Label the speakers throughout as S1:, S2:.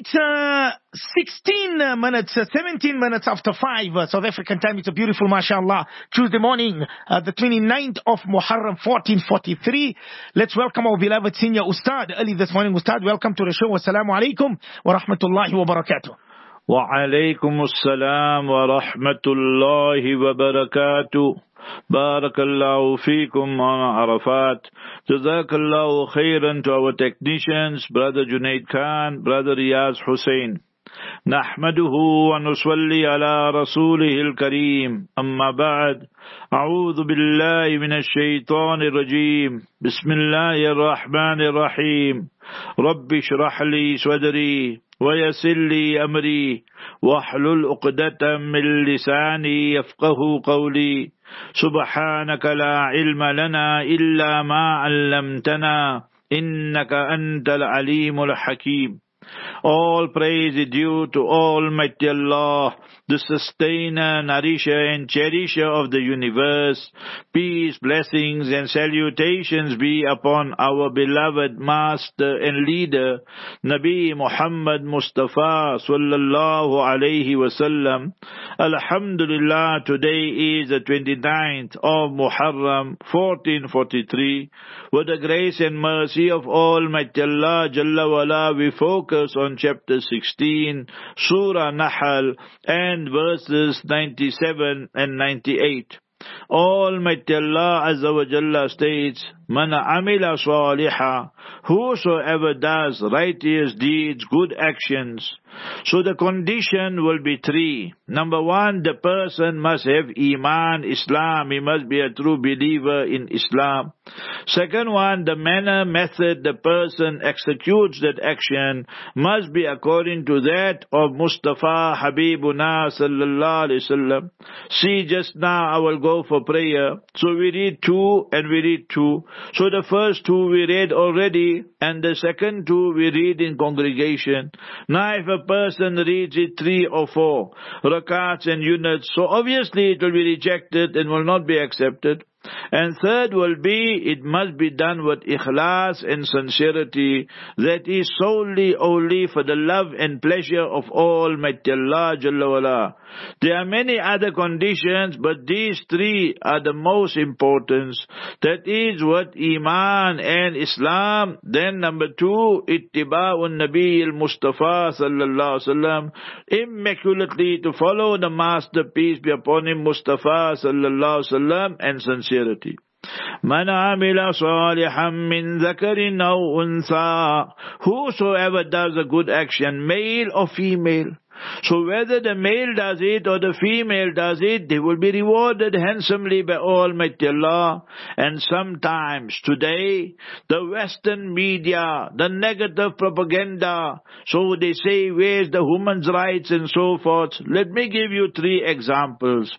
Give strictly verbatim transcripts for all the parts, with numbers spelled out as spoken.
S1: It's uh, sixteen minutes, uh, seventeen minutes after five uh, South African time. It's a beautiful, mashallah, Tuesday morning, uh, the twenty-ninth of Muharram, fourteen forty-three. Let's welcome our beloved senior Ustad early this morning. Ustad, welcome to the show. Assalamu alaikum wa rahmatullahi wa barakatuh.
S2: Wa alaikum assalam wa rahmatullahi wa barakatuh. Barakallahu feekum on Arafat. Jazakallahu khairan to our technicians, Brother Junaid Khan, Brother Riyaz Hussain. Nahmaduhu wa nusalli ala rasulihil kareem. Amma ba'd. A'udhu billahi minash shaitanir rajim. Bismillahir rahmanir rahim. Rabbi shrah li sadri wa yassir li amri wahlul uqdatam min lisani yafqahu qawli. سبحانك لا علم لنا إلا ما علمتنا إنك أنت العليم الحكيم. All praise is due to Almighty Allah, the sustainer, nourisher and cherisher of the universe. Peace, blessings and salutations be upon our beloved master and leader, Nabi Muhammad Mustafa sallallahu alayhi wasallam. Alhamdulillah, today is the twenty-ninth of Muharram, fourteen forty-three. With the grace and mercy of Almighty Allah Jalla wala, we focus on chapter sixteen, Surah Nahl, and verses ninety-seven and ninety-eight. Almighty Allah Azza wa Jalla states, Man amila saliha, whosoever does righteous deeds, good actions. So the condition will be three. Number one, the person must have Iman, Islam. He must be a true believer in Islam. Second one, the manner, method the person executes that action must be according to that of Mustafa Habibuna sallallahu alaihi wasallam. See, just now I will go for prayer. So we read two and we read two. So the first two we read already and the second two we read in congregation. Now if a person reads it three or four rakats and units, so obviously it will be rejected and will not be accepted. And third will be, it must be done with ikhlas and sincerity, that is solely only for the love and pleasure of Almighty Allah Jalla wala. There are many other conditions, but these three are the most important. That is what Iman and Islam. Then number two, Ittiba'un Nabi al-Mustafa sallallahu alaihi wasallam, immaculately to follow the Master, peace be upon him, Mustafa sallallahu alaihi wasallam, and sincerity. Man amila salihan min dhakarin aw untha, whosoever does a good action, male or female. So whether the male does it or the female does it, they will be rewarded handsomely by Almighty Allah. And sometimes today, the Western media, the negative propaganda, so they say, where's the women's rights and so forth. Let me give you three examples.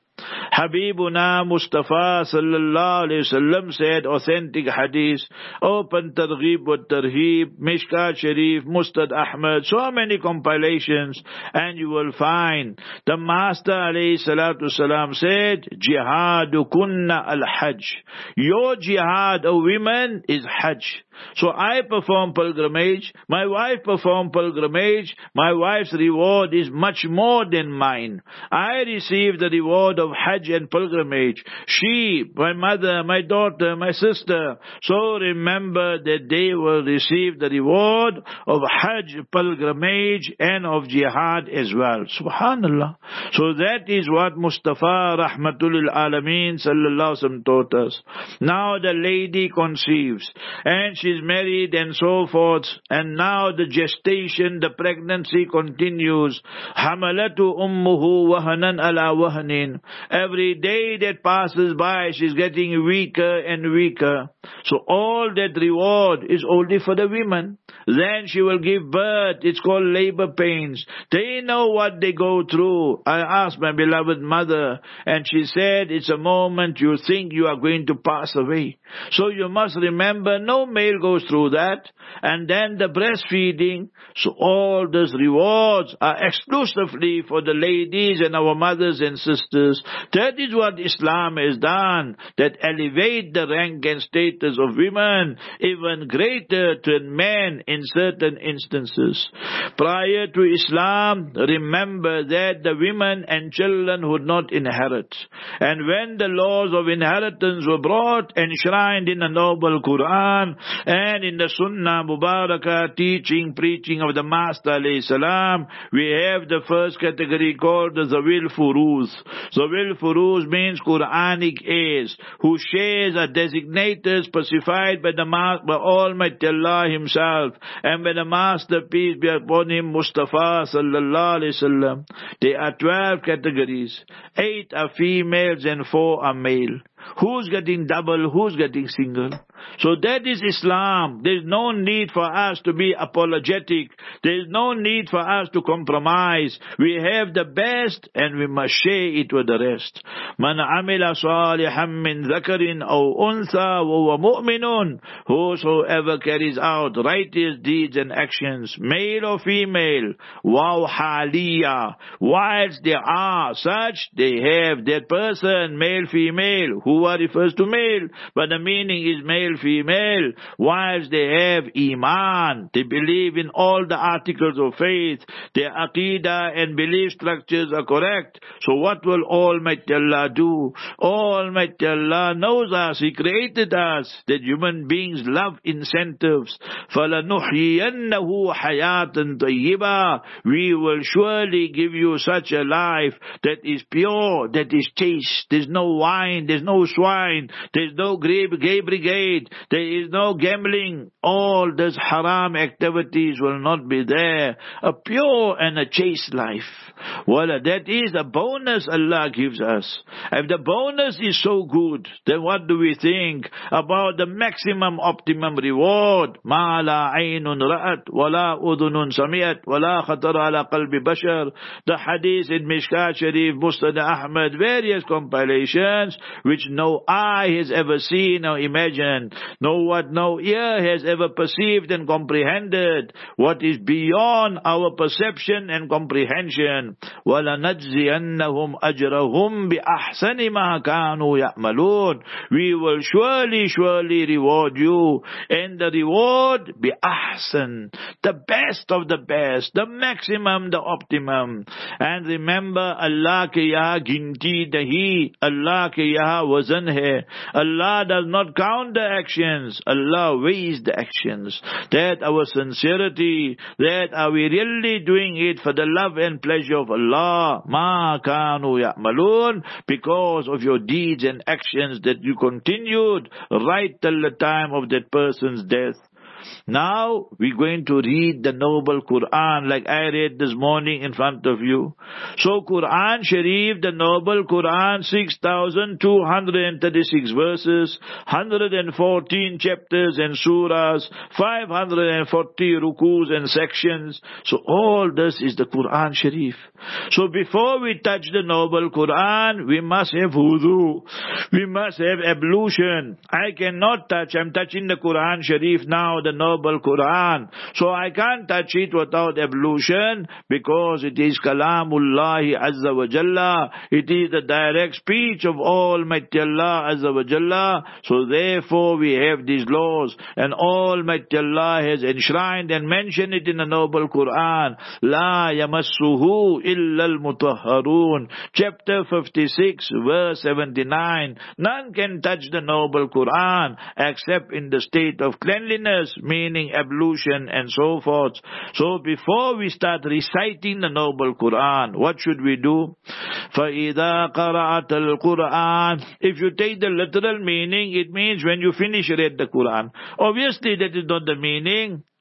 S2: Habibuna Mustafa sallallahu alayhi wasallam said, authentic hadith, open Targhib wa Tarheeb, Mishkat Sharif, Mustad Ahmad, so many compilations, and you will find the Master alayhi salatu salam said, Jihadu kunna al-Hajj. Your jihad, O women, is Hajj. So I perform pilgrimage, my wife perform pilgrimage, my wife's reward is much more than mine. I receive the reward of Hajj and pilgrimage. She, my mother, my daughter, my sister. So remember that they will receive the reward of Hajj, pilgrimage, and of jihad as well. Subhanallah. So that is what Mustafa Rahmatul Alameen sallallahu alaihi wasallam taught us. Now the lady conceives and she's married and so forth, and now the gestation, the pregnancy continues. Hamalatu ummuhu wahanan ala wahanin. Every day that passes by, she's getting weaker and weaker. So all that reward is only for the women. Then she will give birth. It's called labor pains. They know what they go through. I asked my beloved mother, and she said, it's a moment you think you are going to pass away. So you must remember, no male male goes through that. And then the breastfeeding. So all those rewards are exclusively for the ladies and our mothers and sisters. That is what Islam has done. That elevate the rank and status of women even greater than men in certain instances. Prior to Islam, remember that the women and children would not inherit. And when the laws of inheritance were brought, enshrined in the noble Quran and in the Sunnah Mubarakah teaching, preaching of the Master alayhi salam, we have the first category called the Zawil Furuz. Zawil Furuz means Quranic heirs, whose shares are designated, specified by the by Almighty Allah Himself and by the Master, peace be upon him, Mustafa sallallahu alaihi wasallam. There are twelve categories. Eight are females and four are male. Who's getting double? Who's getting single? So that is Islam. There is no need for us to be apologetic. There is no need for us to compromise. We have the best and we must share it with the rest. Man amila salihan min zakarin aw untha wa huwa mu'minun. Whosoever carries out righteous deeds and actions, male or female, waw haliya. Whilst they are such, they have that person, male, female. Huwa refers to male, but the meaning is male, female. Whilst they have iman, they believe in all the articles of faith, their aqidah and belief structures are correct. So what will Almighty Allah do? Almighty Allah knows us. He created us, that human beings love incentives. فَلَنُحْيِيَنَّهُ حَيَاةً طَيِّبًا. We will surely give you such a life that is pure, that is chaste. There's no wine, there's no swine, there's no gay brigade, there is no gambling. All those haram activities will not be there. A pure and a chaste life. Well, that is a bonus Allah gives us. If the bonus is so good, then what do we think about the maximum optimum reward? Ma la aynun ra'at, wa la udhunun sami'at, wa la khatara ala qalbi bashar. The hadith in Mishkat Sharif, Musnad Ahmad, various compilations, which no eye has ever seen or imagined, no what no ear has ever perceived and comprehended, what is beyond our perception and comprehension. وَلَنَجْزِيَنَّهُمْ أَجْرَهُمْ بِأَحْسَنِ مَا كَانُوا يَعْمَلُونَ. We will surely, surely reward you, and the reward بِأَحْسَن, the best of the best, the maximum, the optimum. And remember, Allah ke yaha ginti nahi, Allah ke yaha wazan hai. Allah does not count the actions, Allah weighs the actions. That our sincerity, that are we really doing it for the love and pleasure of Allah, ma kanu ya'malun, because of your deeds and actions that you continued right till the time of that person's death. Now we're going to read the noble Quran like I read this morning in front of you. So Quran Sharif, the noble Quran, six thousand two hundred thirty-six verses, one hundred fourteen chapters and surahs, five hundred forty rukus and sections. So all this is the Quran Sharif. So before we touch the noble Quran, we must have wudu. We must have ablution. I cannot touch, I'm touching the Quran Sharif now, the noble Quran. So I can't touch it without ablution, because it is Kalamullahi Azza wa Jalla. It is the direct speech of Almighty Allah Azza wa Jalla. So therefore we have these laws, and Almighty Allah has enshrined and mentioned it in the noble Quran. La yamassuhu illa al-mutahharun. Chapter fifty-six, verse seventy-nine. None can touch the noble Quran except in the state of cleanliness, meaning ablution and so forth. So before we start reciting the noble Quran, what should we do? فَإِذَا قَرَأَتَ الْقُرْآنِ. If you take the literal meaning, it means when you finish read the Quran. Obviously that is not the meaning.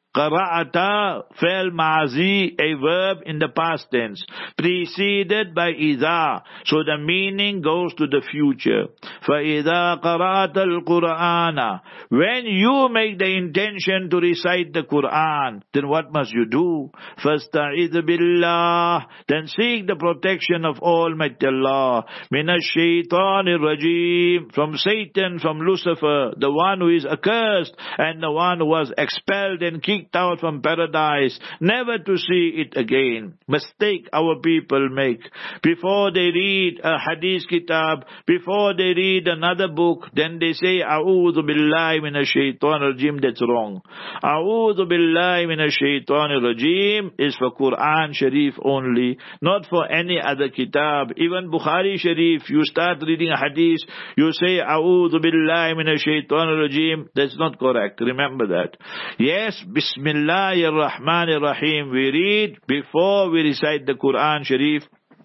S2: Qara'ata, fa'il ma'zi, a verb in the past tense, preceded by idha. So the meaning goes to the future. فَإِذَا قَرَأْتَ الْقُرْآنَ, when you make the intention to recite the Quran, then what must you do? فَاسْتَعِذْ بِاللَّهِ, then seek the protection of Almighty Allah. مِنَ الشَّيْطَانِ الرَّجِيمِ, from Satan, from Lucifer, the one who is accursed and the one who was expelled and kicked out from paradise, never to see it again. Mistake our people make. Before they read a hadith kitab, before they read another book, then they say, A'udhu billahi minash shaitanir rajim. That's wrong. A'udhu billahi minash shaitanir rajim is for Quran Sharif only, not for any other kitab. Even Bukhari Sharif, you start reading a hadith, you say, A'udhu billahi minash shaitanir rajim. That's not correct. Remember that. Yes, Bismillahir Rahmanir Rahim we read before we recite the Quran Sharif.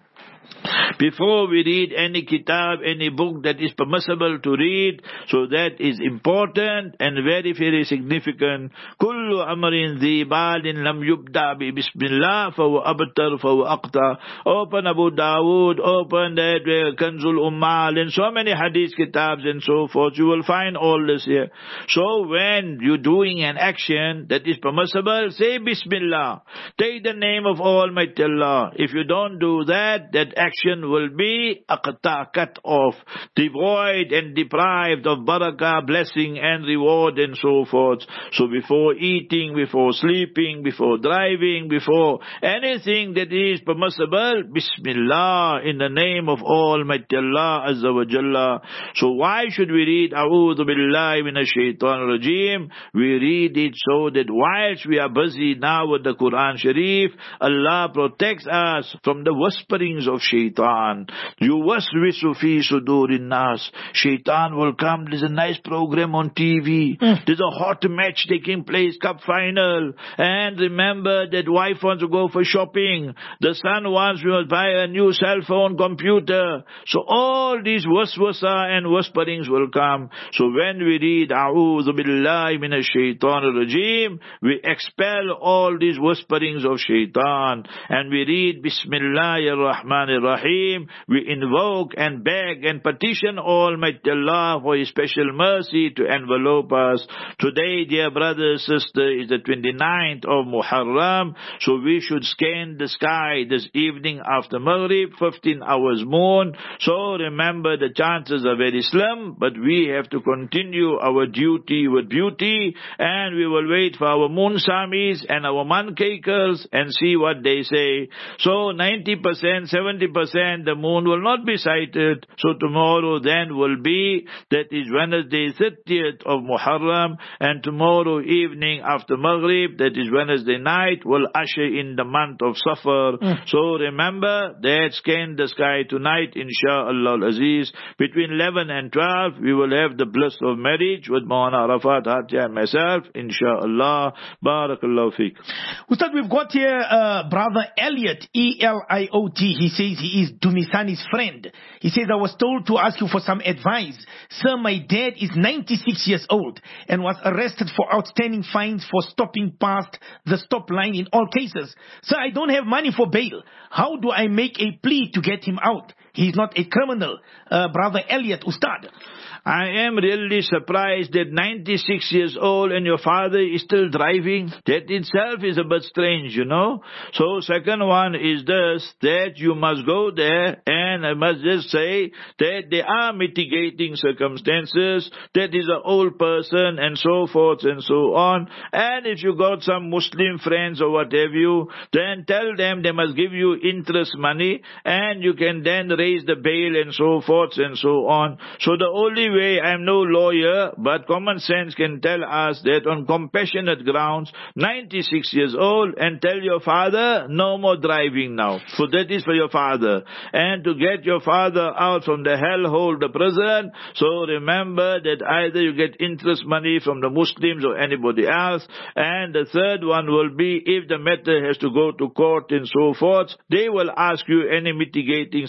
S2: Before we read any kitab, any book that is permissible to read, so that is important and very, very significant. Kullu amrin dhi balin lam yubda bi bismillah fahu abtar fahu aqta. Open Abu Dawood, open that uh, Kanzul Ummal, and so many hadith kitabs and so forth. You will find all this here. So when you're doing an action that is permissible, say Bismillah. Take the name of Almighty Allah. If you don't do that, that action will be aqta, cut off, devoid and deprived of barakah, blessing and reward and so forth. So before eating, before sleeping, before driving, before anything that is permissible, Bismillah, in the name of Almighty Allah Azza wa Jalla. So why should we read A'udhu Billahi Minash Shaitanir Rajim? We read it so that whilst we are busy now with the Quran Sharif, Allah protects us from the whisperings of Shaitan. You waswisu fi sudurin nas. Shaitan will come. There's a nice program on T V. Mm. There's a hot match taking place, cup final. And remember that wife wants to go for shopping. The son wants to buy a new cell phone, computer. So all these waswasa and whisperings will come. So when we read A'udhu Billahi Minash Shaitanir Rajim, we expel all these whisperings of Shaitan. And we read Bismillahir Rahmanir Rahim. We invoke and beg and petition Almighty Allah for His special mercy to envelope us. Today, dear brother, sister, is the twenty-ninth of Muharram. So we should scan the sky this evening after Maghrib, fifteen hours moon. So remember, the chances are very slim, but we have to continue our duty with beauty, and we will wait for our moon samis and our mancakers and see what they say. So ninety percent, seventy percent, the moon will not be sighted. So tomorrow then will be, that is Wednesday, thirtieth of Muharram, and tomorrow evening after Maghrib, that is Wednesday night, will usher in the month of Safar. Mm. So remember that, scan the sky tonight, inshaAllah Aziz. Between eleven and twelve, we will have the bliss of marriage with Maulana Arafat Hatia and myself, inshaAllah. Barakallahu feek.
S1: Ustad, we've got here uh, brother Elliot, E L I O T. He says he is Dumisani's friend. He says, I was told to ask you for some advice. Sir, my dad is ninety-six years old and was arrested for outstanding fines for stopping past the stop line in all cases. Sir, I don't have money for bail. How do I make a plea to get him out? He's not a criminal. Uh, brother Elliot, Ustad.
S2: I am really surprised that ninety-six years old and your father is still driving. That itself is a bit strange, you know. So second one is this, that you must go there, and I must just say that there are mitigating circumstances. That is an old person and so forth and so on. And if you got some Muslim friends or what have you, then tell them they must give you interest money, and you can then raise the bail and so forth and so on. So the only way, I am no lawyer, but common sense can tell us that on compassionate grounds, ninety-six years old, and tell your father, no more driving now. So that is for your father. And to get your father out from the hellhole, the prison, so remember that either you get interest money from the Muslims or anybody else, and the third one will be, if the matter has to go to court and so forth, they will ask you any mitigating circumstances.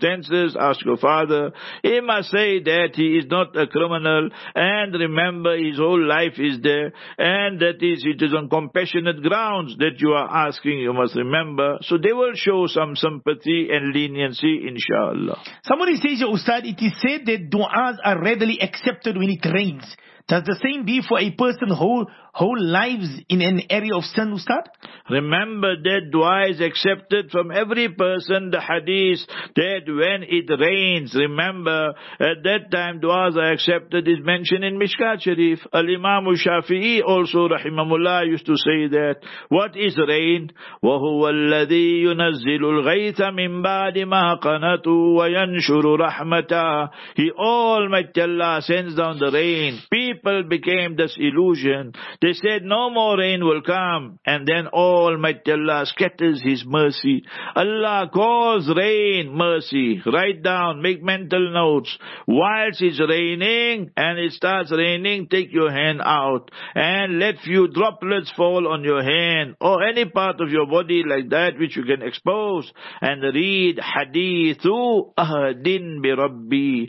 S2: circumstances, ask your father. He must say that he is not a criminal, and remember his whole life is there, and that is, it is on compassionate grounds that you are asking, you must remember. So they will show some sympathy and leniency, inshallah.
S1: Somebody says, Ustad, it is said that du'as are readily accepted when it rains. Does the same be for a person whole whole lives in an area of sin, Ustad?
S2: Remember that dua is accepted from every person. The hadith that when it rains, remember at that time duas are accepted is mentioned in Mishkat Sharif. Al-Imam Shafi'i also rahimahullah used to say that. What is rain? وَهُوَ الَّذِي يُنَزِّلُ الْغَيْثَ مِنْ بَعْدِ مَا قَنَطُوا وَيَنْشُرُ رَحْمَتَهُ. He, Almighty Allah, sends down the rain. People became disillusioned. They said no more rain will come, and then Almighty Allah scatters His mercy. Allah calls rain mercy. Write down, make mental notes. Whilst it's raining and it starts raining, take your hand out and let few droplets fall on your hand or any part of your body like that which you can expose, and read Hadithu Ahadin bi Rabbi.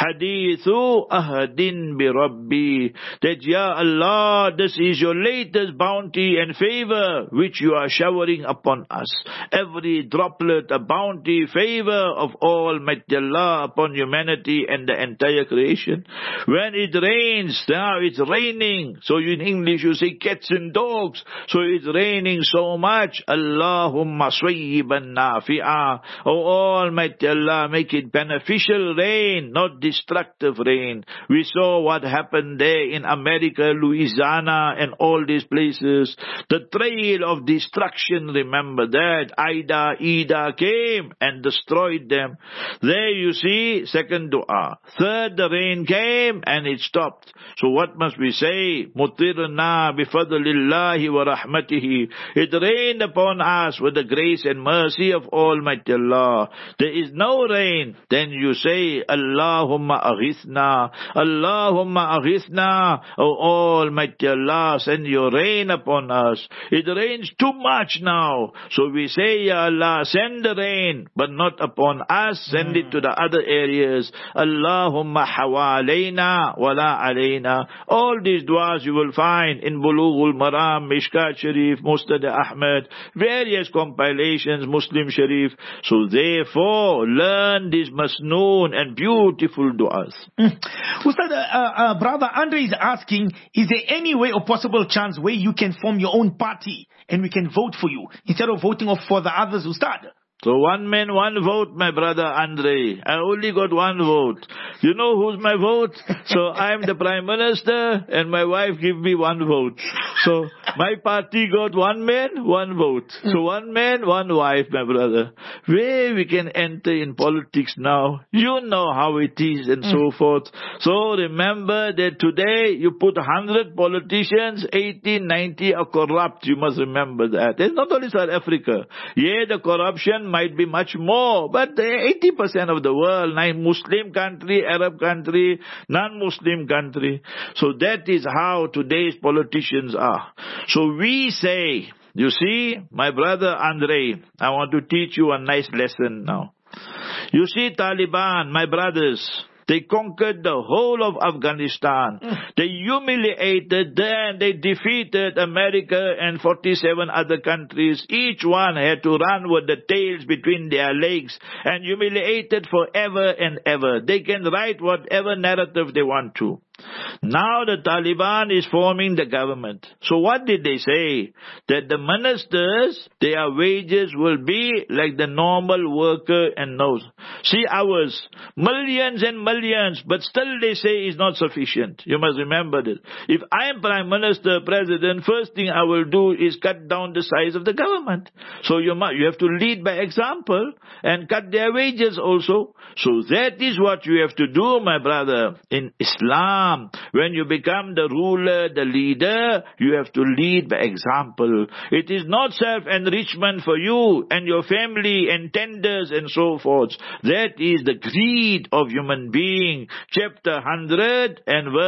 S2: Hadithu Ahadin bi Rabbi. That, Ya Allah, this is your latest bounty and favor which you are showering upon us. Every droplet, a bounty, favor of Almighty Allah upon humanity and the entire creation. When it rains, now it's raining. So in English you say cats and dogs. So it's raining so much. Allahumma swayyiban nafi'a. Oh Almighty Allah, make it beneficial rain, not destructive rain. We saw what happened there in America, Louisiana, and all these places. The trail of destruction, remember that. Ida, Ida came and destroyed them. There you see, second dua. Third, the rain came and it stopped. So what must we say? Mutirna bifadlillahi wa rahmatihi. It rained upon us with the grace and mercy of Almighty Allah. There is no rain. Then you say, Allahumma aghithna. Allahumma aghithna. Oh Almighty Allah, send your rain upon us. It rains too much now. So we say, Ya Allah, send the rain, but not upon us. Send it to the other areas. Allahumma hawalayna wala alayna. All these duas you will find in Bulughul Maram, Mishkat Sharif, Musnad Ahmad, various compilations, Muslim Sharif. So therefore, learn these masnoon and beautiful duas.
S1: Mm. Ustad, uh, uh, brother Andre is asking, is there any way or possible chance where you can form your own party and we can vote for you instead of voting for the others, Ustad?
S2: So one man, one vote, my brother Andre. I only got one vote. You know who's my vote? So I'm the Prime Minister and my wife give me one vote. So my party got one man, one vote. So one man, one wife, my brother. Where we can enter in politics now? You know how it is and so forth. So remember that today you put one hundred politicians, eighty, ninety are corrupt. You must remember that. It's not only South Africa. Yeah, the corruption might be much more, but eighty percent of the world, nine Muslim country, Arab country, non-Muslim country. So that is how today's politicians are. So we say, you see, my brother Andre, I want to teach you a nice lesson now. You see, Taliban, my brothers, they conquered the whole of Afghanistan. Mm. They humiliated, then they defeated America and forty-seven other countries. Each one had to run with the tails between their legs and humiliated forever and ever. They can write whatever narrative they want to. Now the Taliban is forming the government. So what did they say? That the ministers, their wages will be like the normal worker and knows. See ours, millions and millions, but still they say is not sufficient. You must remember this. If I am Prime Minister, President, first thing I will do is cut down the size of the government. So you must, you have to lead by example and cut their wages also. So that is what you have to do, my brother. In Islam, when you become the ruler, the leader, you have to lead by example. It is not self-enrichment for you and your family and tenders and so forth. That is the greed of human being. Chapter one hundred and verse number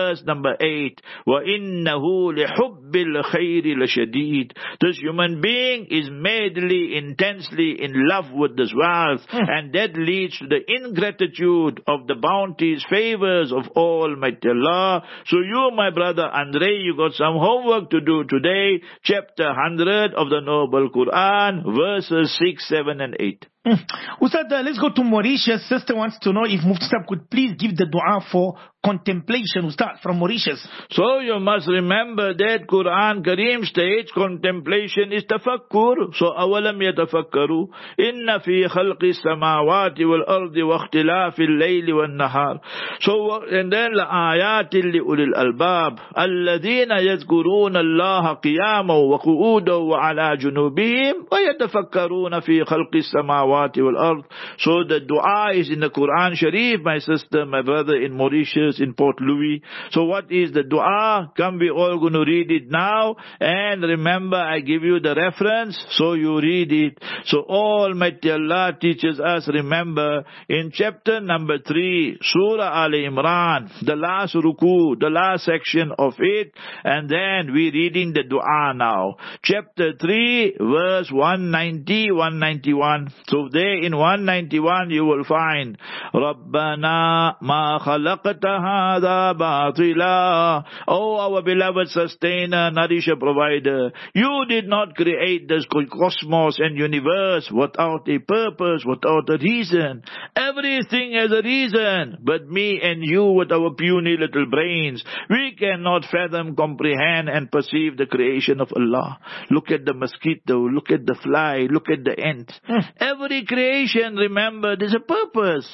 S2: number eight. وَإِنَّهُ لِحُبِّ الْخَيْرِ لَشَدِيدٌ. This human being is madly, intensely in love with this wealth, mm. and that leads to the ingratitude of the bounties, favors of Almighty Allah. So you, my brother Andre, you got some homework to do today. Chapter one hundred of the Noble Quran, verses six, seven and eight.
S1: Mm. Ustad, uh, let's go to Mauritius. Sister wants to know if Mufti Sahib could please give the dua for contemplation. Ustad, from Mauritius.
S2: So you must remember that Quran Kareem states contemplation is tafakkur. So awalam yatafakkaru inna fi khalqi samawati wal ardi wa ikhtilafi al-layli wal nahar. So and then la ayatin li ulil albab alladhina yadhkuruna Allah qiyaman wa qu'udan wa ala junubihim wa yatafakkaruna fi khalqi samawati. So the dua is in the Quran Sharif, my sister, my brother in Mauritius, in Port Louis. So what is the dua? Come, we all going to read it now. And remember, I give you the reference, so you read it. So Almighty Allah teaches us, remember, in chapter number three, Surah Al Imran, the last ruku, the last section of it, and then we reading the dua now. Chapter three, verse one ninety, one ninety-one. So there in one ninety-one you will find Rabbana ma khalaqta hadha batila. Oh, our beloved sustainer, nourisher, provider, you did not create this cosmos and universe without a purpose, without a reason. Everything has a reason, but me and you with our puny little brains, we cannot fathom, comprehend and perceive the creation of Allah. Look at the mosquito, look at the fly, look at the ant. Every creation, remember, there's a purpose.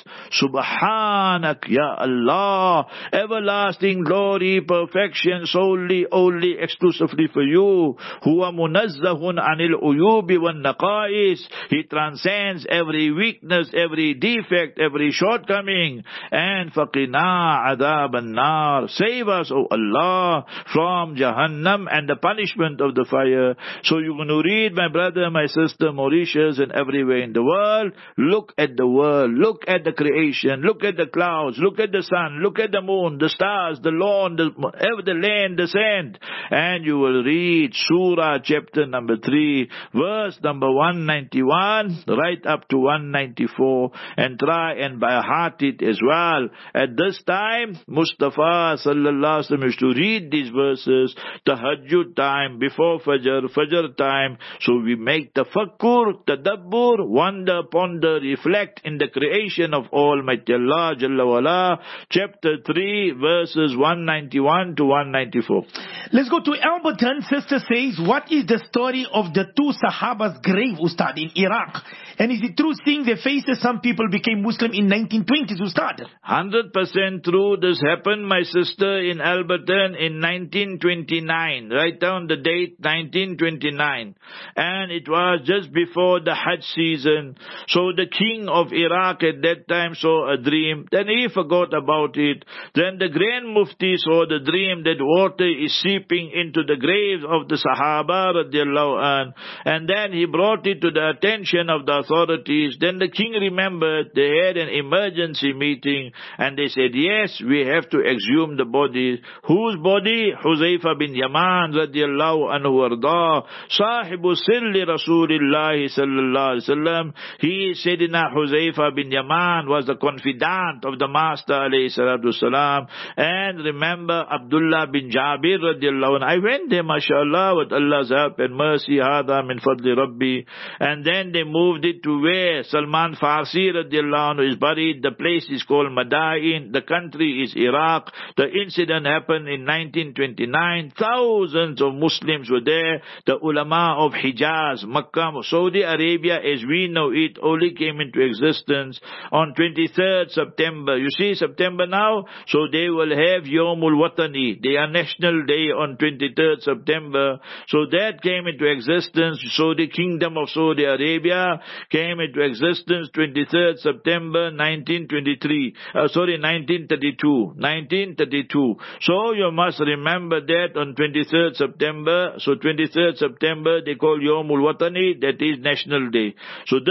S2: Subhanak, Ya Allah. Everlasting glory, perfection, solely, only, exclusively for you. Huwa munazzahun anil uyubi wan naqais. He transcends every weakness, every defect, every shortcoming. And faqina adab an-nar. Save us, O Allah, from Jahannam and the punishment of the fire. So you're going to read, my brother, my sister, Mauritius, and everywhere in the world. Look at the world, look at the creation, look at the clouds, look at the sun, look at the moon, the stars, the lawn, the, the land, the sand, and you will read Surah chapter number three, verse number one ninety-one, right up to one ninety-four, and try and by heart it as well. At this time, Mustafa sallallahu alaihi wasallam used to read these verses, tahajjud time, before Fajr, Fajr time, so we make tafakkur, tadabbur, wonder, ponder, reflect in the creation of Almighty Allah Jalla wala. Chapter three, verses one ninety-one to one ninety-four.
S1: Let's go to Alberton. Sister says, what is the story of the two Sahabas' grave, Ustad, in Iraq? And is it true, seeing their faces, some people became Muslim in nineteen twenties, Ustad?
S2: one hundred percent true. This happened, my sister, in Alberton in nineteen twenty-nine. Write down the date, nineteen twenty-nine. And it was just before the Hajj season. So the king of Iraq at that time saw a dream. Then he forgot about it. Then the Grand Mufti saw the dream that water is seeping into the graves of the Sahaba radiallahu an. And then he brought it to the attention of the authorities. Then the king remembered they had an emergency meeting and they said, yes, we have to exhume the body. Whose body? Huzaifa bin Yaman radiallahu anhu warda, sahibu sirri Rasulillahi sallallahu alaihi wasallam. He, Sayyidina Huzaifa bin Yaman, was the confidant of the Master alayhi salatu wasalam. And remember Abdullah bin Jabir radiallahu anhu. I went there, mashallah, with Allah's help and mercy, hada min fadli Rabbi. And then they moved it to where Salman Farsi radiallahu anhu is buried. The place is called Madain. The country is Iraq. The incident happened in nineteen twenty-nine. Thousands of Muslims were there. The ulama of Hijaz, Makkah, Saudi Arabia as we know it only came into existence on twenty-third September. You see September now? So they will have Yawmul Watani, their national day on twenty-third September. So that came into existence. So the Kingdom of Saudi Arabia came into existence twenty-third September nineteen twenty-three. Uh, sorry, nineteen thirty-two. nineteen thirty-two. So you must remember that on twenty-third September. So twenty-third September they call Yawmul Watani, that is National Day. So this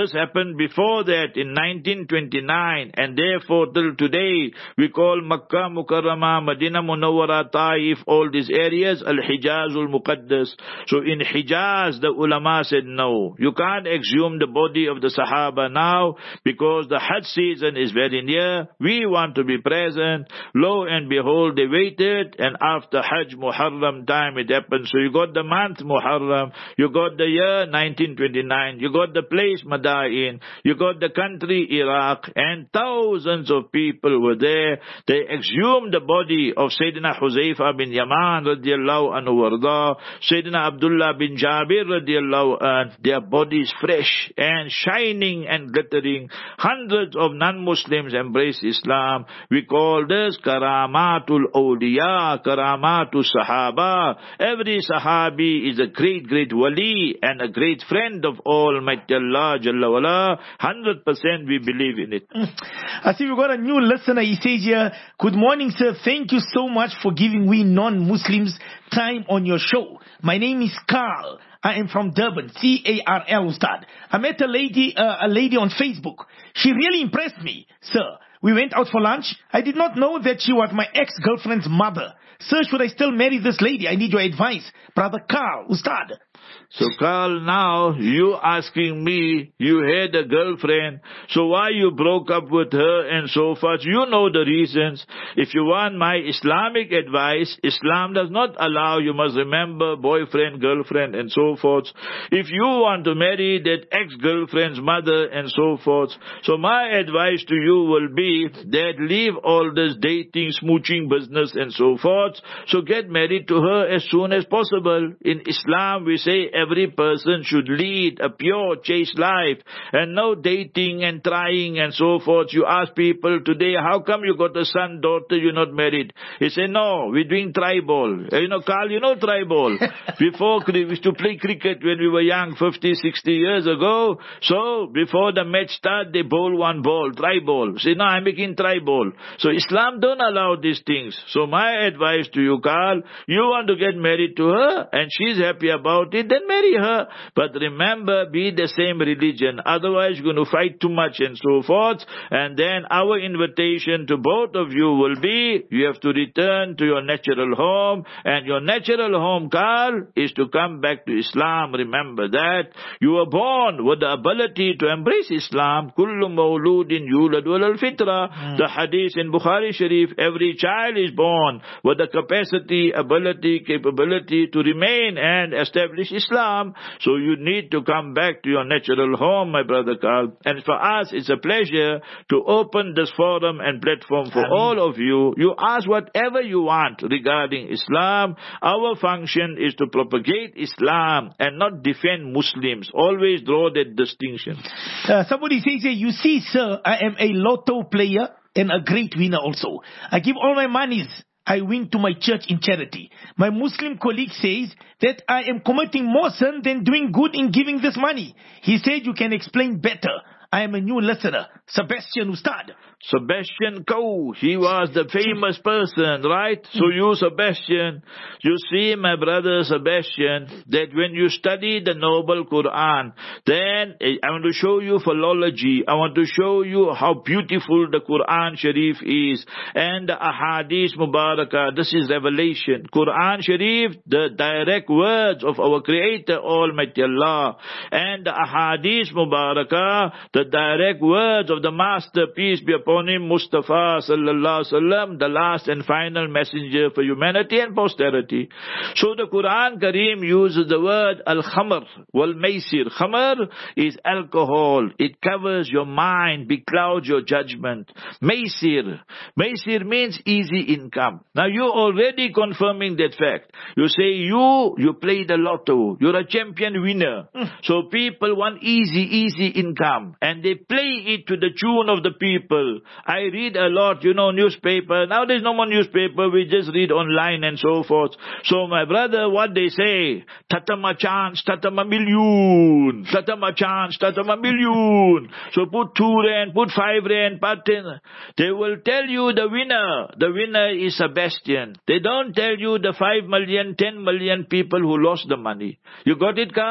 S2: This happened before that in nineteen twenty-nine, and therefore till today we call Makkah Mukarramah, Medina Munawwara, Taif, all these areas Al-Hijazul Muqaddas. So in Hijaz the ulama said no, you can't exhume the body of the Sahaba now because the Hajj season is very near. We want to be present. Lo and behold, they waited, and after Hajj Muharram time it happened. So you got the month Muharram, you got the year nineteen twenty-nine, you got the place Madain, you got the country Iraq, and thousands of people were there. They exhumed the body of Sayyidina Huzaifa bin Yaman radiallahu anhu warda, Sayyidina Abdullah bin Jabir radiallahu anhu, their bodies fresh and shining and glittering. Hundreds of non-Muslims embrace Islam. We call this Karamatul Awliya, Karamatul Sahaba. Every Sahabi is a great, great wali and a great friend of Almighty Allah Jalla wala. one hundred percent we believe in it.
S1: I see we got a new listener. He says here, good morning sir, thank you so much for giving we non-Muslims time on your show. My name is Carl. I am from Durban, C A R L Ustad. I met a lady, uh, a lady on Facebook. She really impressed me, sir. We went out for lunch. I did not know that she was my ex-girlfriend's mother. Sir, should I still marry this lady? I need your advice. Brother Carl, Ustad.
S2: So Carl, now you asking me, you had a girlfriend, so why you broke up with her and so forth? You know the reasons. If you want my Islamic advice, Islam does not allow, you must remember, boyfriend, girlfriend and so forth. If you want to marry that ex-girlfriend's mother and so forth, so my advice to you will be that leave all this dating, smooching business and so forth. So get married to her as soon as possible. In Islam we say every person should lead a pure, chaste life and no dating and trying and so forth. You ask people today, how come you got a son, daughter, you're not married? He say, no, we're doing tri-ball. You know, Carl, you know tri-ball. Before, we used to play cricket when we were young, fifty, sixty years ago. So, before the match start, they bowl one ball, tri-ball. Say, no, I'm making tri-ball. So, Islam don't allow these things. So, my advice to you, Carl, you want to get married to her and she's happy about it, then marry her. But remember, be the same religion. Otherwise, you're going to fight too much and so forth. And then our invitation to both of you will be, you have to return to your natural home. And your natural home, Carl, is to come back to Islam. Remember that. You were born with the ability to embrace Islam. Kullu mawludin yuladu alal fitra. The hadith in Bukhari Sharif, every child is born with the capacity, ability, capability to remain and establish Islam. So you need to come back to your natural home, my brother Carl. And for us, it's a pleasure to open this forum and platform for Amen. All of you. You ask whatever you want regarding Islam. Our function is to propagate Islam and not defend Muslims. Always draw that distinction.
S1: Uh, somebody says here, you see, sir, I am a lotto player and a great winner also. I give all my monies I win to my church in charity. My Muslim colleague says that I am committing more sin than doing good in giving this money. He said you can explain better. I am a new listener. Sebastian Ustad.
S2: Sebastian Coe, he was the famous person, right? So you, Sebastian, you see, my brother Sebastian, that when you study the Noble Quran, then I want to show you philology. I want to show you how beautiful the Quran Sharif is. And the Ahadith Mubarakah, this is revelation. Quran Sharif, the direct words of our Creator, Almighty Allah. And the Ahadith Mubarakah, the direct words of the Master, peace be upon him, Mustafa sallallahu alaihi wasallam, the last and final messenger for humanity and posterity. So the Quran Kareem uses the word al-khamr wal-maysir. Khamr is alcohol. It covers your mind, beclouds your judgment. Maysir. Maysir means easy income. Now you already confirming that fact. You say you, you play the lotto. You're a champion winner. So people want easy, easy income. And they play it to the tune of the people. I read a lot, you know, newspaper. Now there's no more newspaper. We just read online and so forth. So my brother, what they say, tatama chance, tatama million. Tatama chance, tatama million. So put two rand, put five rand, put ten. They will tell you the winner. The winner is Sebastian. They don't tell you the five million, ten million people who lost the money. You got it, Carl?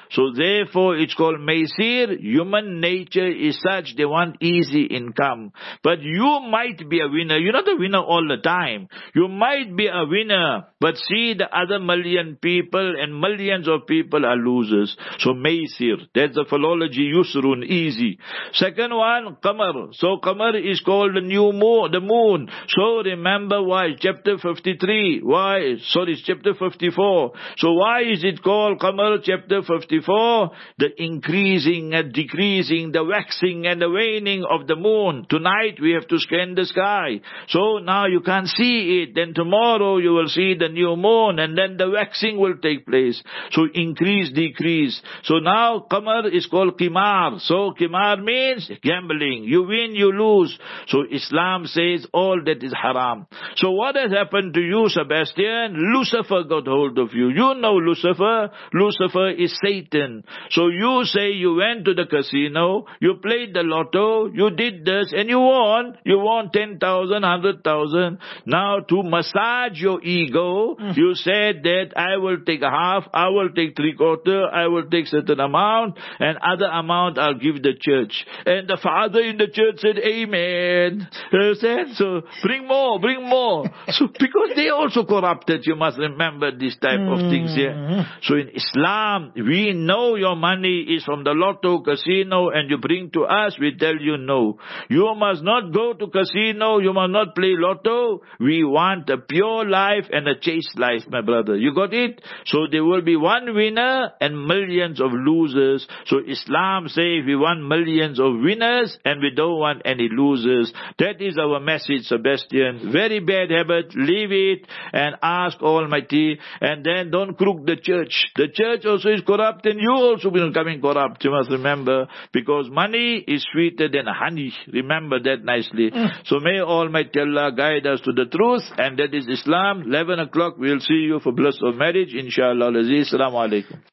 S2: So therefore it's called Maisir. Human nature is such, they want easy income. But you might be a winner. You're not a winner all the time. You might be a winner, but see the other million people and millions of people are losers. So Maisir, that's the philology, Yusrun, easy. Second one, Qamar. So Qamar is called the new moon, the moon. So remember why, chapter fifty-three, why, sorry, chapter fifty-four. So why is it called Qamar, chapter fifty-four? The increasing and decreasing, the waxing and the waning of the moon. Tonight we have to scan the sky. So now you can't see it. Then tomorrow you will see the new moon, and then the waxing will take place. So increase, decrease. So now Qamar is called Qimar. So Qimar means gambling. You win, you lose. So Islam says all that is haram. So what has happened to you, Sebastian? Lucifer got hold of you. You know Lucifer. Lucifer is Satan. So you say you went to the casino, you played the lotto, you did this and you won. You won ten thousand, one hundred thousand. Now to massage your ego, mm. you said that I will take a half, I will take three quarter, I will take certain amount, and other amount I'll give the church. And the father in the church said, Amen. He said, so bring more, bring more. So because they also corrupted, you must remember this type mm. of things here. Yeah? So in Islam, we know your money is from the lotto, casino, and you bring to us, we tell you no. You must not go to casino, you must not play lotto. We want a pure life and a chaste life, my brother. You got it? So there will be one winner and millions of losers. So Islam says we want millions of winners and we don't want any losers. That is our message, Sebastian. Very bad habit. Leave it and ask Almighty. And then don't crook the church. The church also is corrupt and you also will becoming corrupt. You must remember, because money is sweeter than honey. Remember that nicely. Mm. So may Almighty Allah guide us to the truth, and that is Islam. eleven o'clock we'll see you for bliss of marriage, inshallah. Assalamu alaikum.